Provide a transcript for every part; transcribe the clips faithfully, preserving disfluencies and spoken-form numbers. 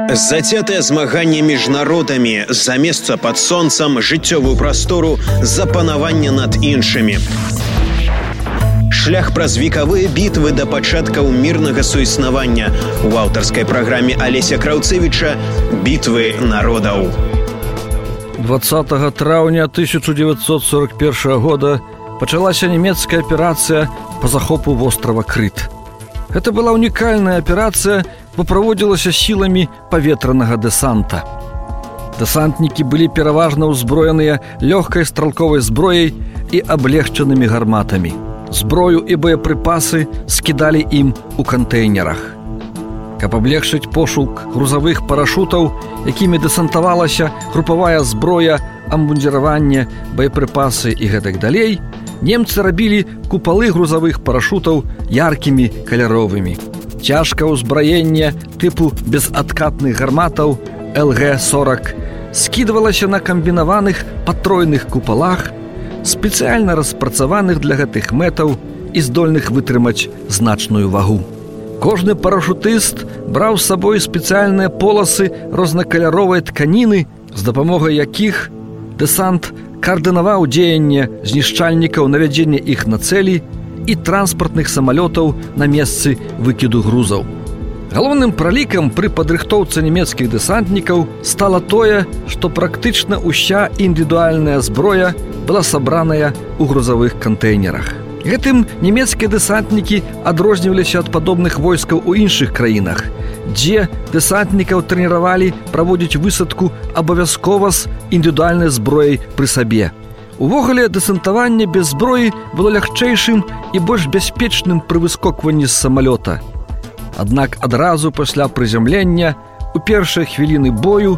Зацятае змаганне між народамі за месца пад сонцам, жыццёвую прастору, за панаванне над іншымі. Шлях праз векавыя бітвы да пачаткаў мірнага суіснавання у аўтарскай праграме Алеся Краўцевіча «Бітвы народаў». двадцатага траўня тысяча дзевяцьсот сорок першага года пачалася нямецкая аперацыя па захопу вострава Крыт. Гэта была унікальная аперацыя, бо праводзілася сіламі паветранага дэсанта. Дэсантнікі былі пераважна ўзброеныя лёгкай стралковай зброяй і аблегчанымі гарматамі. Зброю і боепрыпасы скідалі ім у кантэйнерах. Каб аблегчыць пошук грузавых парашутаў, якімі дэсантавалася групавая зброя, амбундзіраванне, боепрыпасы і гэтак далей, немцы рабілі купалы грузавых парашутаў яркімі каляровымі. Цяжкае ўзбраенне тыпу безадкатных гарматаў эл гэ сорак скідвалася на камбінаваных патройных купалах, спецыяльна распрацаваных для гэтых мэтаў і здольных вытрымаць значную вагу. Кожны парашутыст браў з сабой спецыяльныя поласы рознакаляровай тканіны, з дапамогай якіх дэсант каардынаваў дзеянне знішчальнікаў, навядзення іх на цэлі і транспартных самалётаў на месцы выкіду грузаў. Галоўным пралікам пры падрыхтоўцы нямецкіх дэсантнікаў стала тое, што практычна ўся індывідуальная зброя была сабраная ў грузавых кантэйнерах. Гэтым нямецкія дэсантнікі адрозніваліся ад падобных войскаў у іншых краінах, дзе дэсантнікаў трэніравалі праводзіць высадку абавязкова з індывідуальнай зброяй пры сабе. Увогуле, дэсантаванне без зброі было лягчэйшым і больш бяспечным пры выскокванні з самалёта. Аднак адразу пасля прызямлення, у першыя хвіліны бою,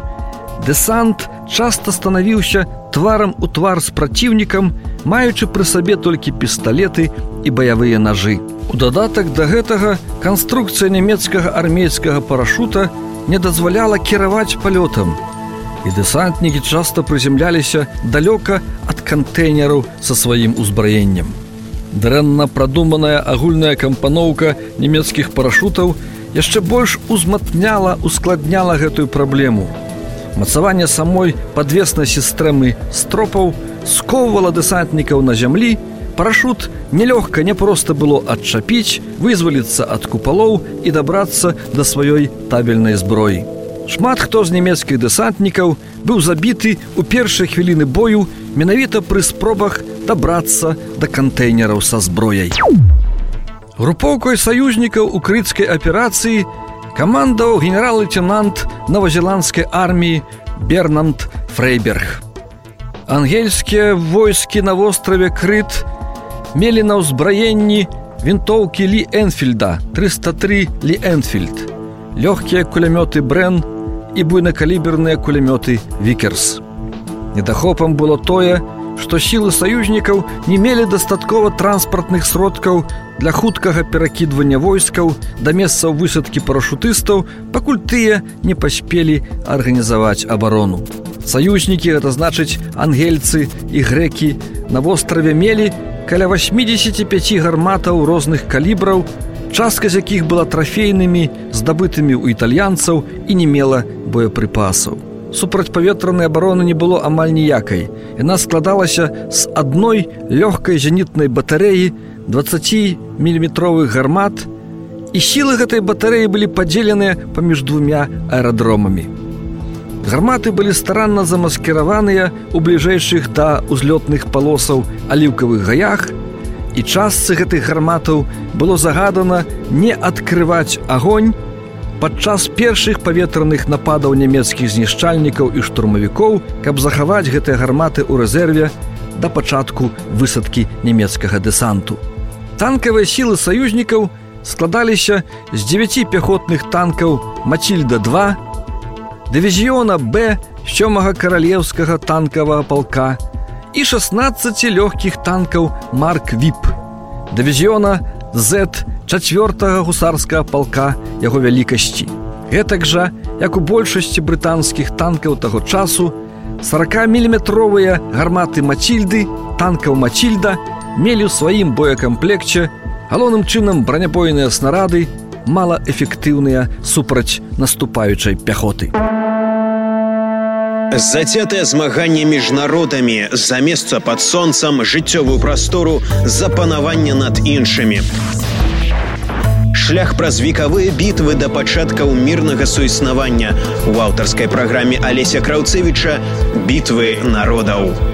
дэсант часта станавіўся тварам у твар з праціўнікам, маючы пры сабе толькі пісталеты і баявыя нажы. У дадатак да гэтага канструкцыя нямецкага армейскага парашута не дазваляла кіраваць палётам, і дэсантнікі часта прыземляліся далёка ад кантэйнераў са сваім узбраеннем. Дрэнна прадуманая агульная кампаноўка нямецкіх парашутаў яшчэ больш узматняла, ускладняла гэтую праблему. Мацаванне самой падвеснай сістэмы стропаў скоўвала дэсантнікаў на зямлі, парашут нелёгка не проста было адчапіць, вызваліцца ад купалоў і дабрацца да сваёй табельнай зброі. Шмат хто з нямецкіх дэсантнікаў быў забіты ў першыя хвіліны бою менавіта пры спробах дабрацца да кантэйнераў са зброяй. Групоўкай саюзнікаў у крыцкай аперацыі камандаваў генерал-лейтенант новазеландскай арміі Бернанд Фрейберг. Ангельскія войскі на востраве Крыт мелі на ўзбраенні вінтоўкі Лі Энфільда трыста тры Лі Энфільд, лёгкія кулямёты Брэн і буйнакаліберныя кулямёты Вікерс. Недахопам было тое, што сілы саюзнікаў не мелі дастаткова транспартных сродкаў для хуткага перакідвання войскаў да месцаў высадкі парашутыстаў, пакуль тыя не паспелі арганізаваць абарону. Саюзнікі, гэта значыць ангельцы і грэкі, на востраве мелі каля васьмідзесят пяць гарматаў розных калібраў, частка з якіх была трафейнымі, здабытымі ў італьянцаў і не мела боепрыпасаў. Супрацьпаветранай абароны не было амаль ніякай. Яна складалася з адной лёгкай зенітнай батарэі дваццаціміліметровых гармат, і сілы гэтай батарэі былі падзеленыя паміж двумя аэрадромамі. Гарматы былі старанна замаскіраваныя ў бліжэйшых да ўзлётных палосаў аліўкавых гаях, і частцы гэтых гарматаў было загадана не адкрываць агонь падчас першых паветраных нападаў нямецкіх знішчальнікаў і штурмавікоў, каб захаваць гэтыя гарматы ў рэзерве да пачатку высадкі нямецкага дэсанту. Танкавыя сілы саюзнікаў складаліся з дзевяці пяхотных танкаў Мацільда два, дывізіёна Б сёмага каралеўскага танкавага палка і шаснаццаці лёгкіх танкаў Марк Віп, дывізіёна З чацвёртага гусарскага палка яго вялікасці. Гэтак жа, як у большасці брытанскіх танкаў таго часу, саракаміліметровыя гарматы Мацільды, танкаў Мацільда, мелі ў сваім боекамплекце галоўным чынам бранябойныя снарады, малаэфектыўныя супраць наступаючай пяхоты. Зацятае змаганне між народамі за месца пад сонцам, жыццёвую прастору, за панаванне над іншымі. Шлях праз векавыя бітвы да пачаткаў мірнага суіснавання у аўтарскай праграме Алеся Краўцэвіча «Бітвы народаў».